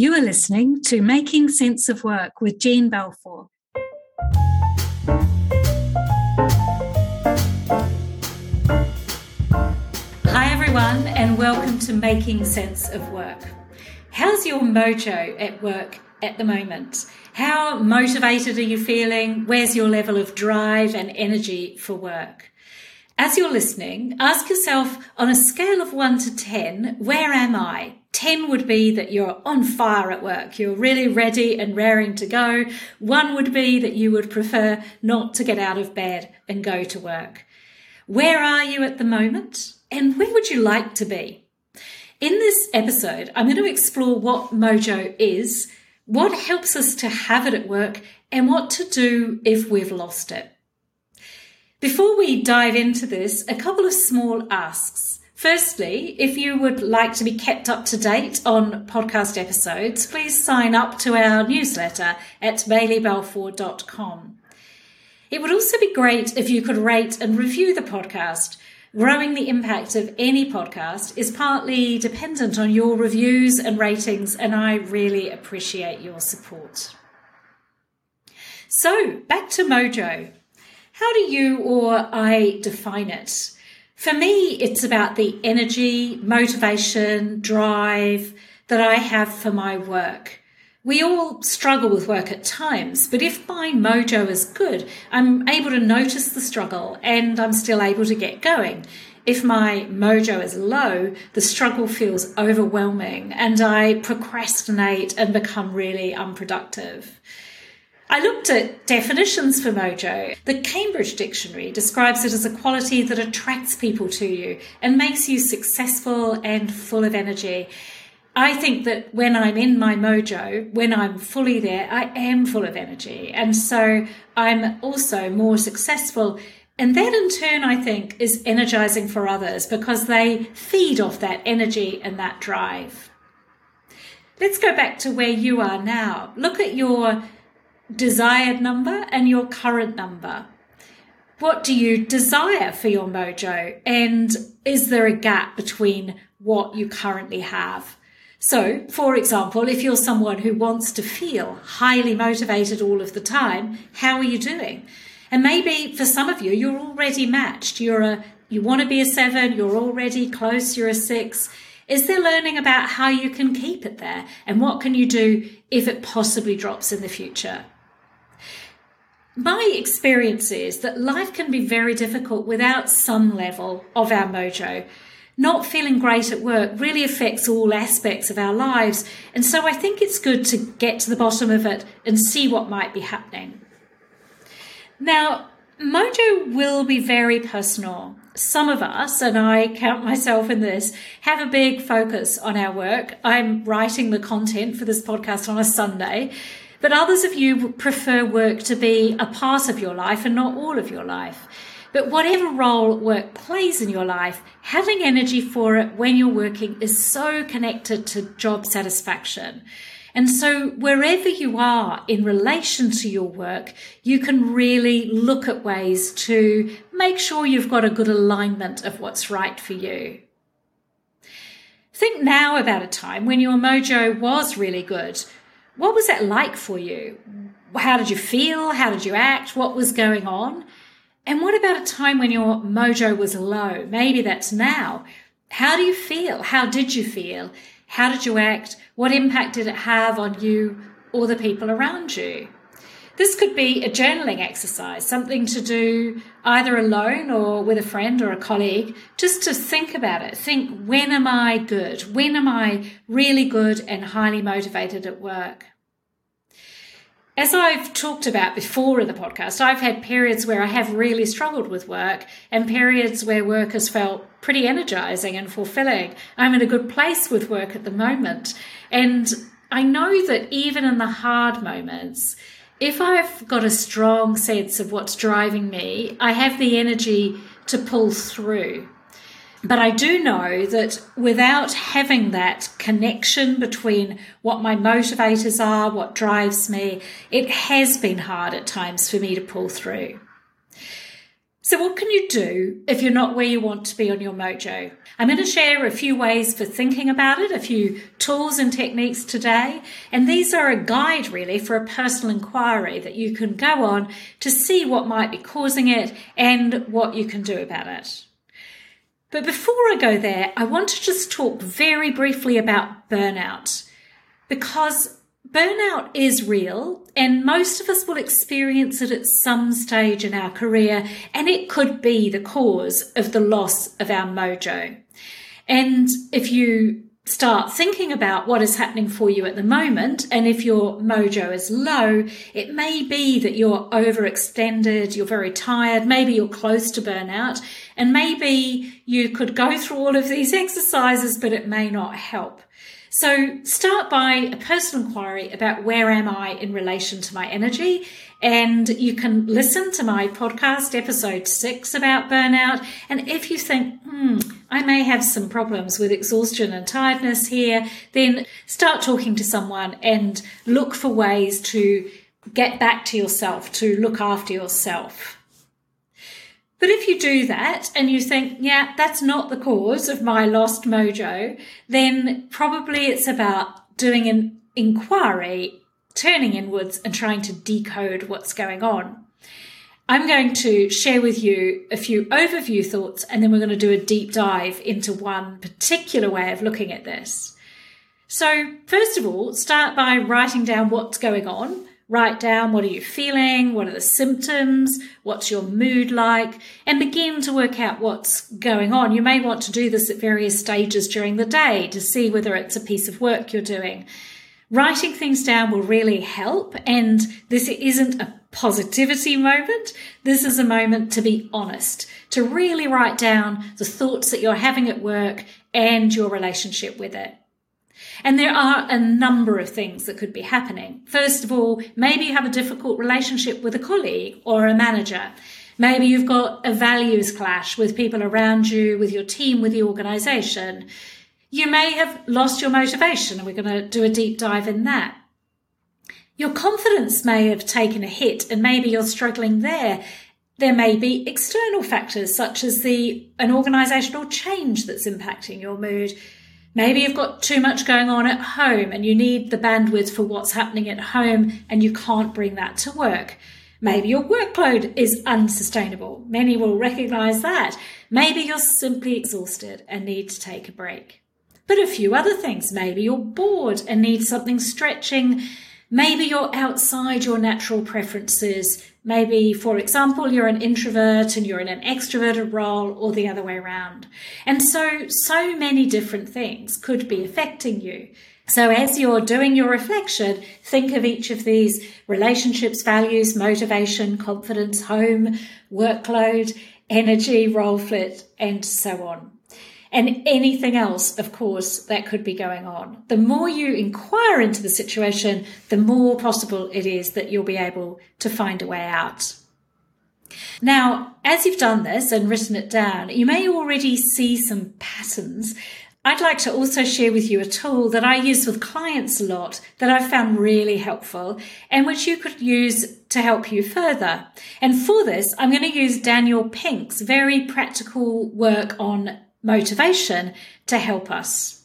You are listening to Making Sense of Work with Jean Balfour. Hi everyone, and welcome to Making Sense of Work. How's your mojo at work at the moment? How motivated are you feeling? Where's your level of drive and energy for work? As you're listening, ask yourself, on a scale of 1 to 10, where am I? 10 would be that you're on fire at work. You're really ready and raring to go. 1 would be that you would prefer not to get out of bed and go to work. Where are you at the moment? And where would you like to be? In this episode, I'm going to explore what mojo is, what helps us to have it at work, and what to do if we've lost it. Before we dive into this, a couple of small asks. Firstly, if you would like to be kept up to date on podcast episodes, please sign up to our newsletter at baileybalfour.com. It would also be great if you could rate and review the podcast. Growing the impact of any podcast is partly dependent on your reviews and ratings, and I really appreciate your support. So, back to mojo. How do you or I define it? For me, it's about the energy, motivation, drive that I have for my work. We all struggle with work at times, but if my mojo is good, I'm able to notice the struggle and I'm still able to get going. If my mojo is low, the struggle feels overwhelming and I procrastinate and become really unproductive. I looked at definitions for mojo. The Cambridge Dictionary describes it as a quality that attracts people to you and makes you successful and full of energy. I think that when I'm in my mojo, when I'm fully there, I am full of energy. And so I'm also more successful. And that in turn, I think, is energizing for others because they feed off that energy and that drive. Let's go back to where you are now. Look at your desired number and your current number. What do you desire for your mojo? And is there a gap between what you currently have? So, for example, if you're someone who wants to feel highly motivated all of the time, how are you doing? And maybe for some of you, you're already matched. You want to be a 7, you're already close, you're a 6. Is there learning about how you can keep it there? And what can you do if it possibly drops in the future? My experience is that life can be very difficult without some level of our mojo. Not feeling great at work really affects all aspects of our lives, and so I think it's good to get to the bottom of it and see what might be happening. Now, mojo will be very personal. Some of us, and I count myself in this, have a big focus on our work. I'm writing the content for this podcast on a Sunday, but others of you prefer work to be a part of your life and not all of your life. But whatever role work plays in your life, having energy for it when you're working is so connected to job satisfaction. And so wherever you are in relation to your work, you can really look at ways to make sure you've got a good alignment of what's right for you. Think now about a time when your mojo was really good. What was that like for you? How did you feel? How did you act? What was going on? And what about a time when your mojo was low? Maybe that's now. How do you feel? How did you feel? How did you act? What impact did it have on you or the people around you? This could be a journaling exercise, something to do either alone or with a friend or a colleague, just to think about it. Think, when am I good? When am I really good and highly motivated at work? As I've talked about before in the podcast, I've had periods where I have really struggled with work and periods where work has felt pretty energizing and fulfilling. I'm in a good place with work at the moment. And I know that even in the hard moments, if I've got a strong sense of what's driving me, I have the energy to pull through. But I do know that without having that connection between what my motivators are, what drives me, it has been hard at times for me to pull through. So what can you do if you're not where you want to be on your mojo? I'm going to share a few ways for thinking about it, a few tools and techniques today. And these are a guide really for a personal inquiry that you can go on to see what might be causing it and what you can do about it. But before I go there, I want to just talk very briefly about burnout, because burnout is real and most of us will experience it at some stage in our career, and it could be the cause of the loss of our mojo. And if you start thinking about what is happening for you at the moment, and if your mojo is low, it may be that you're overextended, you're very tired, maybe you're close to burnout, and maybe you could go through all of these exercises, but it may not help. So start by a personal inquiry about where am I in relation to my energy. And you can listen to my podcast, episode 6 about burnout. And if you think, I may have some problems with exhaustion and tiredness here, then start talking to someone and look for ways to get back to yourself, to look after yourself. But if you do that and you think, that's not the cause of my lost mojo, then probably it's about doing an inquiry, turning inwards and trying to decode what's going on. I'm going to share with you a few overview thoughts, and then we're going to do a deep dive into one particular way of looking at this. So first of all, start by writing down what's going on. Write down what are you feeling, what are the symptoms, what's your mood like, and begin to work out what's going on. You may want to do this at various stages during the day to see whether it's a piece of work you're doing. Writing things down will really help, and this isn't a positivity moment. This is a moment to be honest, to really write down the thoughts that you're having at work and your relationship with it. And there are a number of things that could be happening. First of all, maybe you have a difficult relationship with a colleague or a manager. Maybe you've got a values clash with people around you, with your team, with the organisation. You may have lost your motivation, and we're going to do a deep dive in that. Your confidence may have taken a hit, and maybe you're struggling there. There may be external factors such as an organisational change that's impacting your mood. Maybe you've got too much going on at home and you need the bandwidth for what's happening at home and you can't bring that to work. Maybe your workload is unsustainable. Many will recognise that. Maybe you're simply exhausted and need to take a break. But a few other things. Maybe you're bored and need something stretching. Maybe you're outside your natural preferences. Maybe, for example, you're an introvert and you're in an extroverted role, or the other way around. And so many different things could be affecting you. So as you're doing your reflection, think of each of these: relationships, values, motivation, confidence, home, workload, energy, role fit, and so on. And anything else, of course, that could be going on. The more you inquire into the situation, the more possible it is that you'll be able to find a way out. Now, as you've done this and written it down, you may already see some patterns. I'd like to also share with you a tool that I use with clients a lot that I've found really helpful and which you could use to help you further. And for this, I'm going to use Daniel Pink's very practical work on motivation to help us.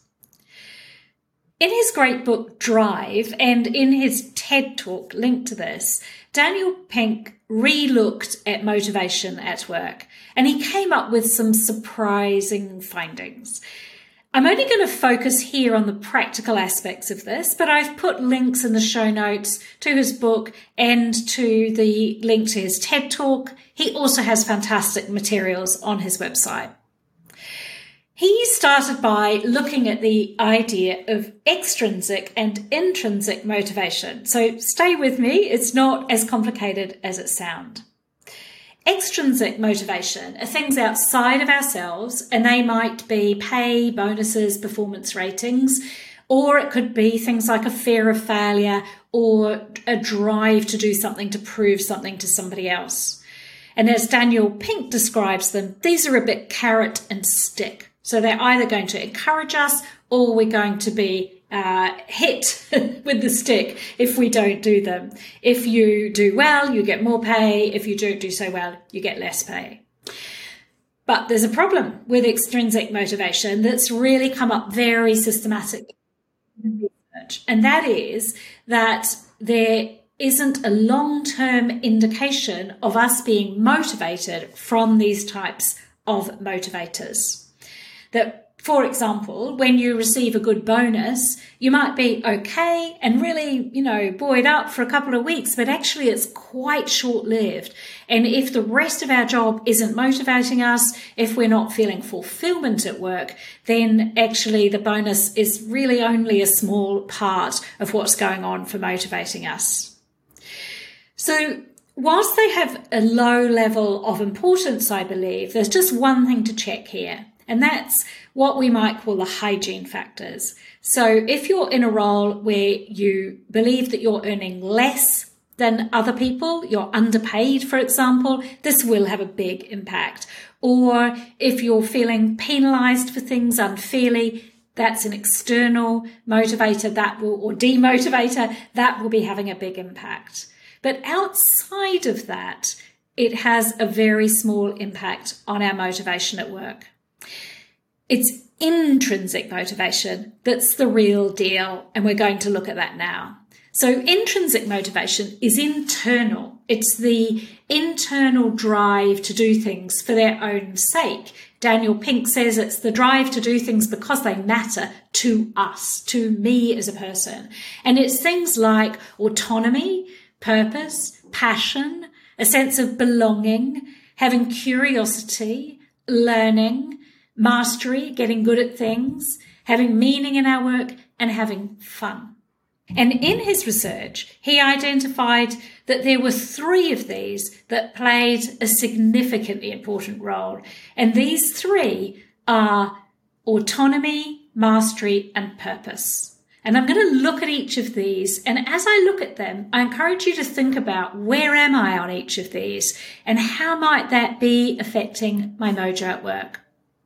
In his great book, Drive, and in his TED Talk linked to this, Daniel Pink re-looked at motivation at work, and he came up with some surprising findings. I'm only going to focus here on the practical aspects of this, but I've put links in the show notes to his book and to the link to his TED Talk. He also has fantastic materials on his website. He started by looking at the idea of extrinsic and intrinsic motivation. So stay with me, it's not as complicated as it sounds. Extrinsic motivation are things outside of ourselves, and they might be pay, bonuses, performance ratings, or it could be things like a fear of failure or a drive to do something to prove something to somebody else. And as Daniel Pink describes them, these are a bit carrot and stick. So they're either going to encourage us or we're going to be hit with the stick if we don't do them. If you do well, you get more pay. If you don't do so well, you get less pay. But there's a problem with extrinsic motivation that's really come up very systematically in research, and that is that there isn't a long-term indication of us being motivated from these types of motivators. That, for example, when you receive a good bonus, you might be okay and really, buoyed up for a couple of weeks, but actually it's quite short-lived. And if the rest of our job isn't motivating us, if we're not feeling fulfillment at work, then actually the bonus is really only a small part of what's going on for motivating us. So whilst they have a low level of importance, I believe, there's just one thing to check here. And that's what we might call the hygiene factors. So if you're in a role where you believe that you're earning less than other people, you're underpaid, for example, this will have a big impact. Or if you're feeling penalized for things unfairly, that's an external motivator or demotivator that will be having a big impact. But outside of that, it has a very small impact on our motivation at work. It's intrinsic motivation that's the real deal, and we're going to look at that now. So intrinsic motivation is internal. It's the internal drive to do things for their own sake. Daniel Pink says it's the drive to do things because they matter to us, to me as a person. And it's things like autonomy, purpose, passion, a sense of belonging, having curiosity, learning, mastery, getting good at things, having meaning in our work, and having fun. And in his research, he identified that there were 3 of these that played a significantly important role. And these 3 are autonomy, mastery, and purpose. And I'm going to look at each of these. And as I look at them, I encourage you to think about where am I on each of these and how might that be affecting my mojo at work.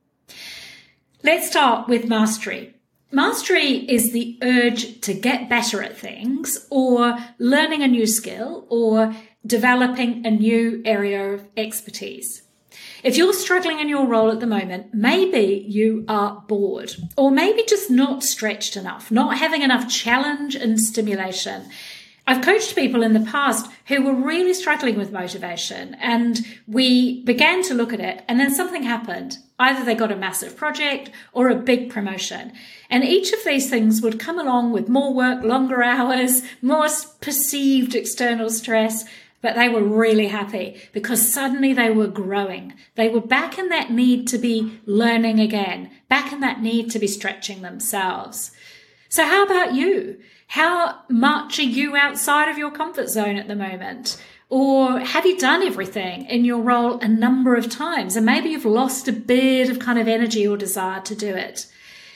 Let's start with mastery. Mastery is the urge to get better at things, or learning a new skill, or developing a new area of expertise. If you're struggling in your role at the moment, maybe you are bored, or maybe just not stretched enough, not having enough challenge and stimulation. I've coached people in the past who were really struggling with motivation, and we began to look at it, and then something happened. Either they got a massive project or a big promotion. And each of these things would come along with more work, longer hours, more perceived external stress, but they were really happy because suddenly they were growing. They were back in that need to be learning again, back in that need to be stretching themselves. So how about you? How much are you outside of your comfort zone at the moment? Or have you done everything in your role a number of times? And maybe you've lost a bit of kind of energy or desire to do it.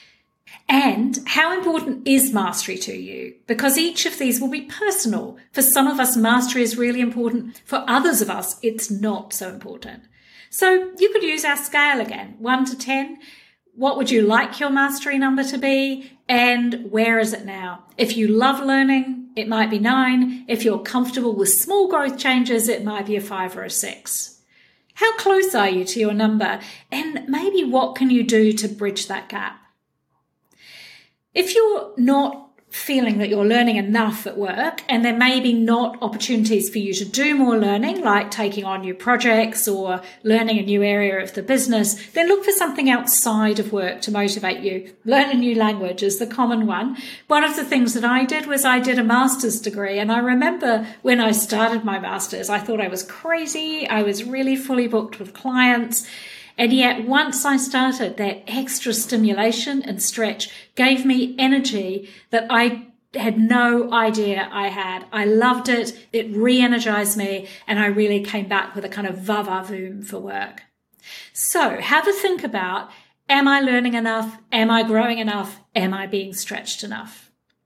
And how important is mastery to you? Because each of these will be personal. For some of us, mastery is really important. For others of us, it's not so important. So you could use our scale again, 1 to 10. What would you like your mastery number to be? And where is it now? If you love learning, it might be 9. If you're comfortable with small growth changes, it might be a 5 or a 6. How close are you to your number? And maybe what can you do to bridge that gap? If you're not feeling that you're learning enough at work, and there may be not opportunities for you to do more learning, like taking on new projects or learning a new area of the business, then look for something outside of work to motivate you. Learn a new language is the common one. One of the things that I did was I did a master's degree, and I remember when I started my master's, I thought I was crazy. I was really fully booked with clients. And yet once I started, that extra stimulation and stretch gave me energy that I had no idea I had. I loved it. It re-energized me. And I really came back with a kind of va-va-voom for work. So have a think about, am I learning enough? Am I growing enough? Am I being stretched enough?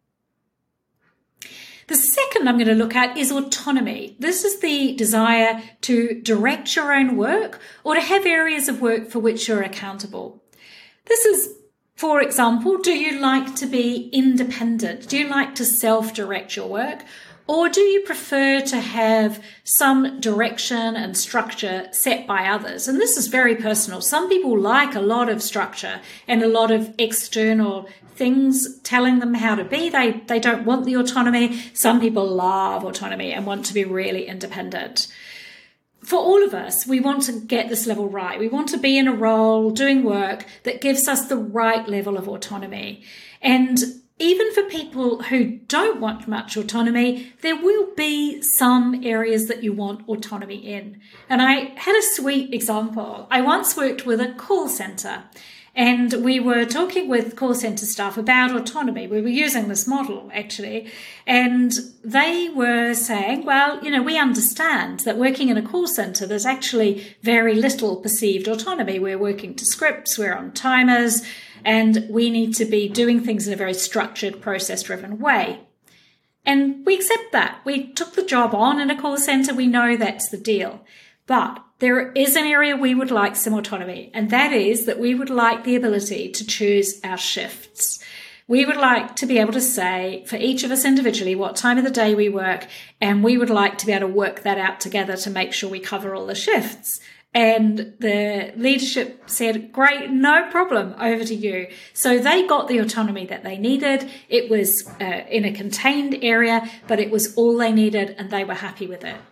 The second I'm going to look at is autonomy. This is the desire to direct your own work or to have areas of work for which you're accountable. This is, for example, do you like to be independent? Do you like to self-direct your work? Or do you prefer to have some direction and structure set by others? And this is very personal. Some people like a lot of structure and a lot of external things telling them how to be. They don't want the autonomy. Some people love autonomy and want to be really independent. For all of us, we want to get this level right. We want to be in a role doing work that gives us the right level of autonomy. And even for people who don't want much autonomy, there will be some areas that you want autonomy in. And I had a sweet example. I once worked with a call center, and we were talking with call center staff about autonomy. We were using this model, actually, and they were saying, well, we understand that working in a call center, there's actually very little perceived autonomy. We're working to scripts, we're on timers, and we need to be doing things in a very structured, process-driven way. And we accept that. We took the job on in a call center. We know that's the deal. But there is an area we would like some autonomy, and that is that we would like the ability to choose our shifts. We would like to be able to say for each of us individually what time of the day we work, and we would like to be able to work that out together to make sure we cover all the shifts. And the leadership said, great, no problem, over to you. So they got the autonomy that they needed. It was in a contained area, but it was all they needed, and they were happy with it.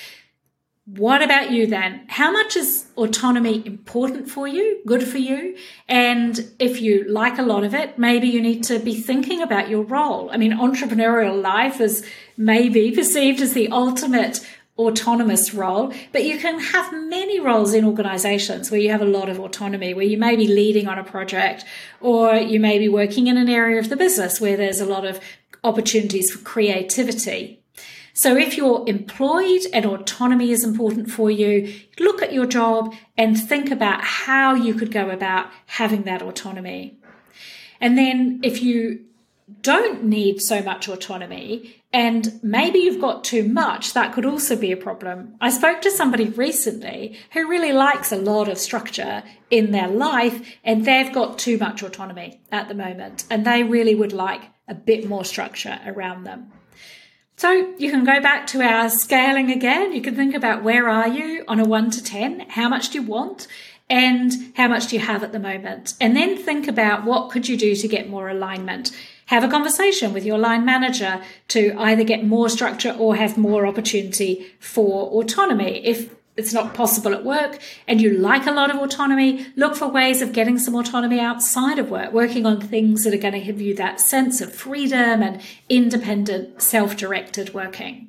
What about you then? How much is autonomy important for you, good for you? And if you like a lot of it, maybe you need to be thinking about your role. I mean, entrepreneurial life is maybe perceived as the ultimate autonomous role, but you can have many roles in organizations where you have a lot of autonomy, where you may be leading on a project, or you may be working in an area of the business where there's a lot of opportunities for creativity. So if you're employed and autonomy is important for you, look at your job and think about how you could go about having that autonomy. And then if you don't need so much autonomy, and maybe you've got too much, that could also be a problem. I spoke to somebody recently who really likes a lot of structure in their life, and they've got too much autonomy at the moment, and they really would like a bit more structure around them. So you can go back to our scaling again. You can think about where are you on a 1 to 10? How much do you want? And how much do you have at the moment? And then think about what could you do to get more alignment. Have a conversation with your line manager to either get more structure or have more opportunity for autonomy. If it's not possible at work and you like a lot of autonomy, look for ways of getting some autonomy outside of work, working on things that are going to give you that sense of freedom and independent, self-directed working.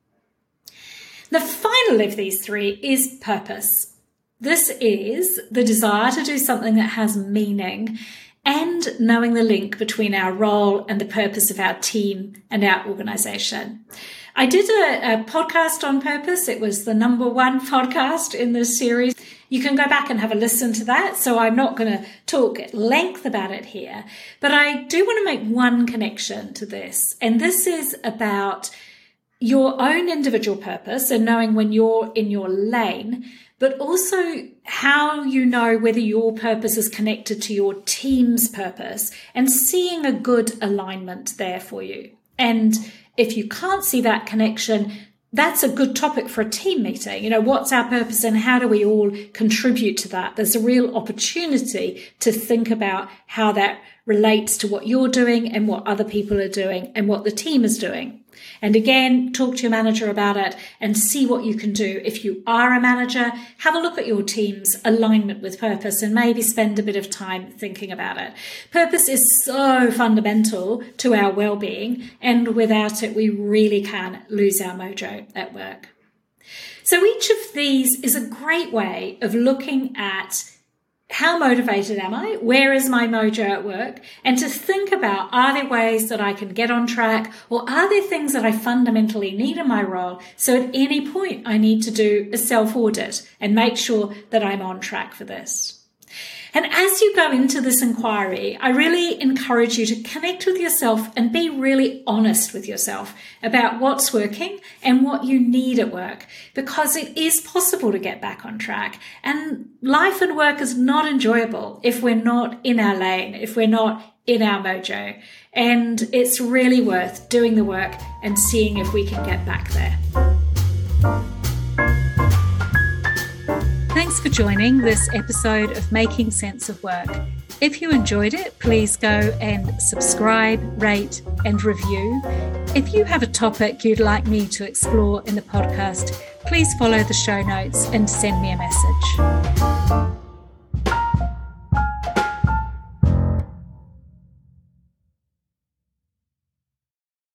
The final of these three is purpose. This is the desire to do something that has meaning and knowing the link between our role and the purpose of our team and our organization. I did a podcast on purpose. It was the #1 podcast in this series. You can go back and have a listen to that. So I'm not going to talk at length about it here, but I do want to make one connection to this. And this is about your own individual purpose and knowing when you're in your lane, but also how you know whether your purpose is connected to your team's purpose and seeing a good alignment there for you. And if you can't see that connection, that's a good topic for a team meeting. What's our purpose and how do we all contribute to that? There's a real opportunity to think about how that relates to what you're doing and what other people are doing and what the team is doing. And again, talk to your manager about it and see what you can do. If you are a manager, have a look at your team's alignment with purpose and maybe spend a bit of time thinking about it. Purpose is so fundamental to our well-being, and without it, we really can lose our mojo at work. So each of these is a great way of looking at how motivated am I? Where is my mojo at work? And to think about, are there ways that I can get on track, or are there things that I fundamentally need in my role? So at any point I need to do a self-audit and make sure that I'm on track for this. And as you go into this inquiry, I really encourage you to connect with yourself and be really honest with yourself about what's working and what you need at work, because it is possible to get back on track. And life and work is not enjoyable if we're not in our lane, if we're not in our mojo. And it's really worth doing the work and seeing if we can get back there. Thanks for joining this episode of Making Sense of Work. If you enjoyed it, please go and subscribe, rate, and review. If you have a topic you'd like me to explore in the podcast, please follow the show notes and send me a message.